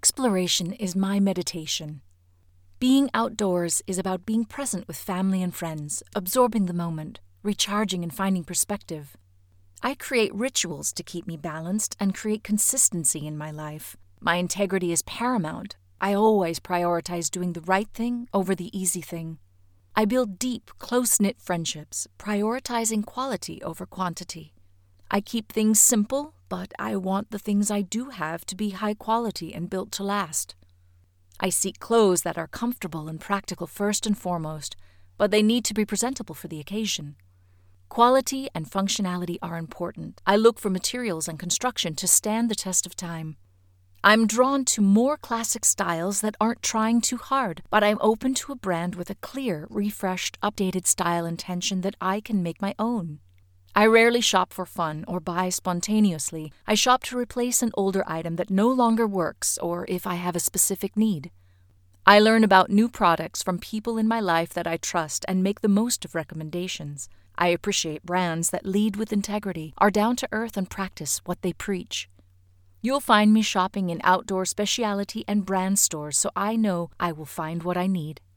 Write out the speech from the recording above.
Exploration is my meditation. Being outdoors is about being present with family and friends, absorbing the moment, recharging and finding perspective. I create rituals to keep me balanced and create consistency in my life. My integrity is paramount. I always prioritize doing the right thing over the easy thing. I build deep, close-knit friendships, prioritizing quality over quantity. I keep things simple, but I want the things I do have to be high quality and built to last. I seek clothes that are comfortable and practical first and foremost, but they need to be presentable for the occasion. Quality and functionality are important. I look for materials and construction to stand the test of time. I'm drawn to more classic styles that aren't trying too hard, but I'm open to a brand with a clear, refreshed, updated style intention that I can make my own. I rarely shop for fun or buy spontaneously. I shop to replace an older item that no longer works or if I have a specific need. I learn about new products from people in my life that I trust and make the most of recommendations. I appreciate brands that lead with integrity, are down to earth, and practice what they preach. You'll find me shopping in outdoor specialty and brand stores, so I know I will find what I need.